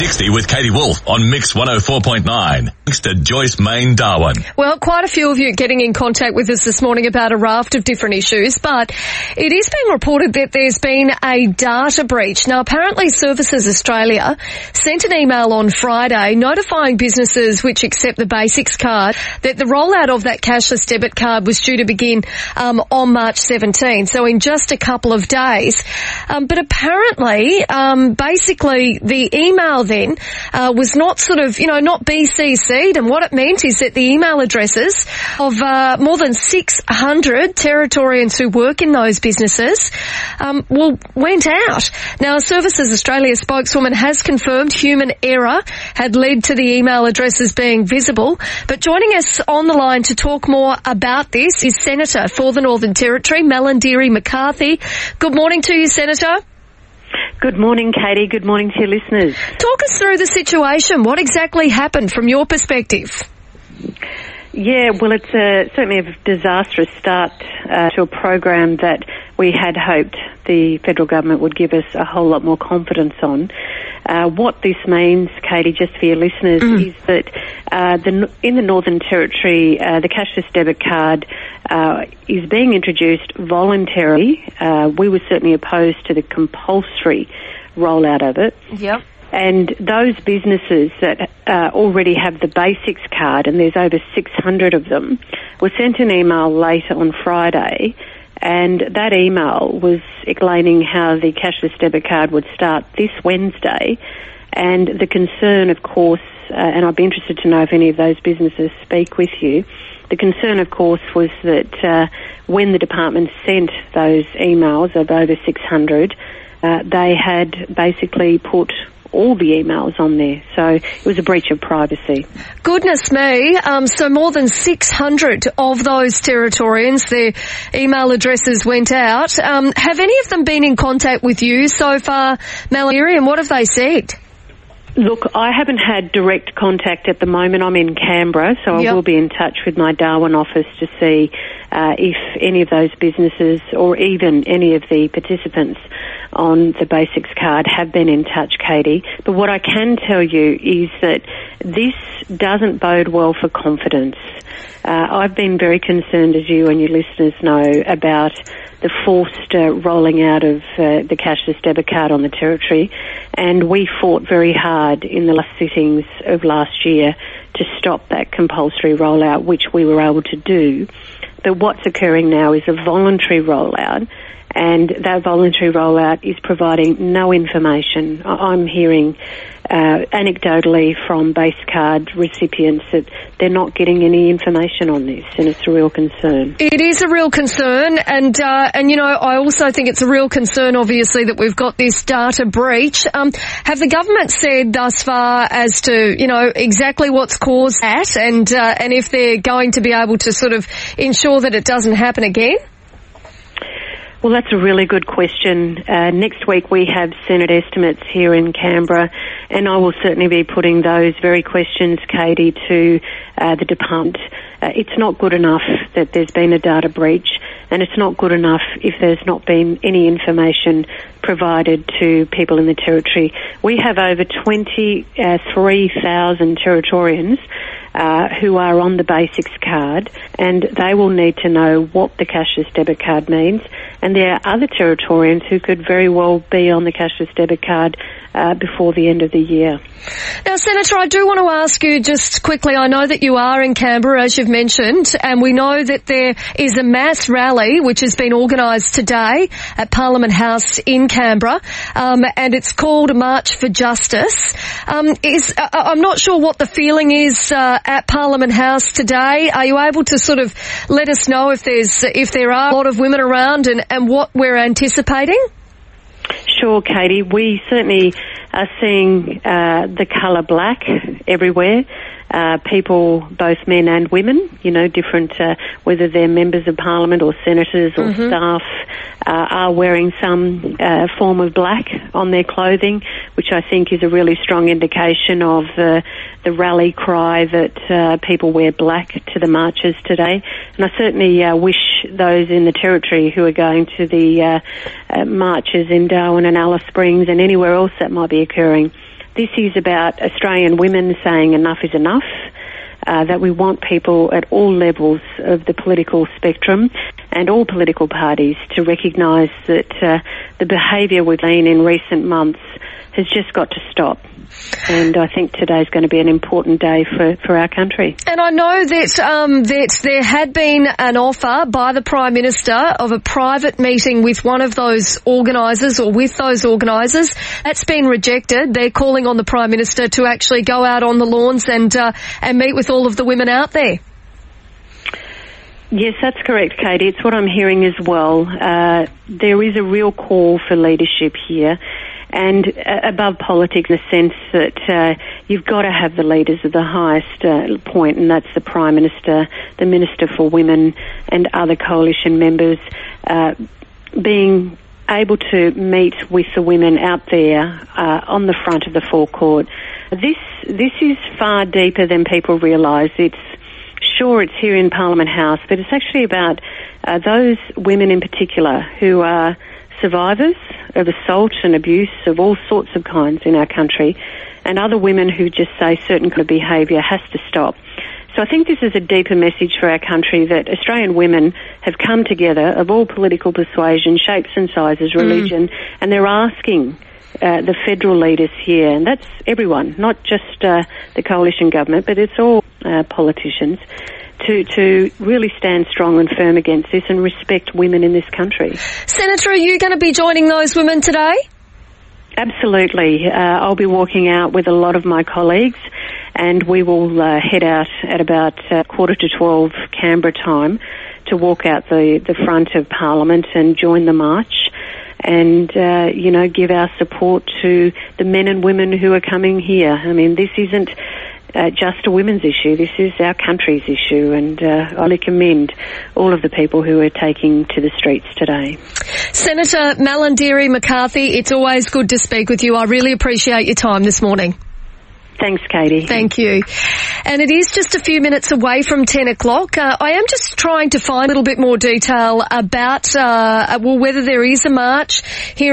60 with Katie Wolf on Mix 104.9. Thanks to Joyce Main Darwin. Well, quite a few of you getting in contact with us this morning about a raft of different issues, but it is being reported that there's been a data breach. Now, apparently Services Australia sent an email on Friday notifying businesses which accept the Basics card that the rollout of that cashless debit card was due to begin on March 17, so in just a couple of days. But apparently, basically, the email then was not not BCC'd, and what it meant is that the email addresses of more than 600 Territorians who work in those businesses went out. Now, Services Australia spokeswoman has confirmed human error had led to the email addresses being visible, but joining us on the line to talk more about this is Senator for the Northern Territory, Malarndirri McCarthy. Good morning to you, Senator. Good morning, Katie. Good morning to your listeners. Talk us through the situation. What exactly happened from your perspective? Yeah, well, it's certainly a disastrous start to a program that we had hoped the federal government would give us a whole lot more confidence on. What this means, Katie, just for your listeners, is that in the Northern Territory, the cashless debit card is being introduced voluntarily. We were certainly opposed to the compulsory rollout of it. Yep. And those businesses that already have the Basics card, and there's over 600 of them, were sent an email later on Friday, and that email was explaining how the cashless debit card would start this Wednesday. And the concern, of course, and I'd be interested to know if any of those businesses speak with you, the concern, of course, was that when the department sent those emails of over 600, they had basically put all the emails on there. So it was a breach of privacy. Goodness me. So more than 600 of those Territorians, their email addresses went out. Have any of them been in contact with you so far, Malarndirri, and what have they said? Look, I haven't had direct contact at the moment. I'm in Canberra, so I will be in touch with my Darwin office to see if any of those businesses or even any of the participants on the Basics card have been in touch, Katie. But what I can tell you is that this doesn't bode well for confidence. I've been very concerned, as you and your listeners know, about the forced rolling out of the cashless debit card on the Territory, and we fought very hard in the last sittings of last year to stop that compulsory rollout, which we were able to do. But what's occurring now is a voluntary rollout, and that voluntary rollout is providing no information. I'm hearing anecdotally from base card recipients that they're not getting any information on this, and it's a real concern. It is a real concern, and you know, I also think it's a real concern, obviously, that we've got this data breach. Have the government said thus far as to, you know, exactly what's caused that, and if they're going to be able to sort of ensure that it doesn't happen again? Well, that's a really good question. Next week we have Senate estimates here in Canberra, and I will certainly be putting those very questions, Katie, to the department. It's not good enough that there's been a data breach, and it's not good enough if there's not been any information provided to people in the Territory. We have over 23,000 Territorians who are on the Basics card, and they will need to know what the cashless debit card means. And there are other Territorians who could very well be on the cashless debit card before the end of the year. Now, Senator, I do want to ask you just quickly, I know that you are in Canberra, as you've mentioned, and we know that there is a mass rally which has been organised today at Parliament House in Canberra, and it's called March for Justice. I'm not sure what the feeling is at Parliament House today. Are you able to sort of let us know if there are a lot of women around and what we're anticipating? Sure, Katie. We certainly are seeing the colour black everywhere. People, both men and women, you know, different, whether they're members of parliament or senators or staff, are wearing some form of black on their clothing, which I think is a really strong indication of the rally cry that people wear black to the marches today. And I certainly wish those in the Territory who are going to the marches in Darwin and Alice Springs and anywhere else that might be occurring, This is about Australian women saying enough is enough, that we want people at all levels of the political spectrum and all political parties to recognise that the behaviour we've seen in recent months has just got to stop. And I think today's going to be an important day for our country. And I know that there had been an offer by the Prime Minister of a private meeting with one of those organisers or with those organisers. That's been rejected. They're calling on the Prime Minister to actually go out on the lawns and meet with all of the women out there. Yes, that's correct, Katie. It's what I'm hearing as well. There is a real call for leadership here. And above politics, in the sense that you've got to have the leaders of the highest point, and that's the Prime Minister, the Minister for Women and other coalition members, being able to meet with the women out there on the front of the forecourt. This is far deeper than people realise. It's here in Parliament House, but it's actually about those women in particular who are survivors of assault and abuse of all sorts of kinds in our country, and other women who just say certain kind of behaviour has to stop. So I think this is a deeper message for our country, that Australian women have come together of all political persuasion, shapes and sizes, religion, and they're asking the federal leaders here, and that's everyone, not just the coalition government, but it's all politicians, to really stand strong and firm against this and respect women in this country. Senator, are you going to be joining those women today? Absolutely. I'll be walking out with a lot of my colleagues, and we will head out at about 11:45 Canberra time to walk out the front of Parliament and join the march and, give our support to the men and women who are coming here. I mean, this isn't just a women's issue. This is our country's issue, and I really commend all of the people who are taking to the streets today. Senator Malarndirri McCarthy, it's always good to speak with you. I really appreciate your time this morning. Thanks, Katie. Thank you. And it is just a few minutes away from 10 o'clock. I am just trying to find a little bit more detail about, whether there is a march here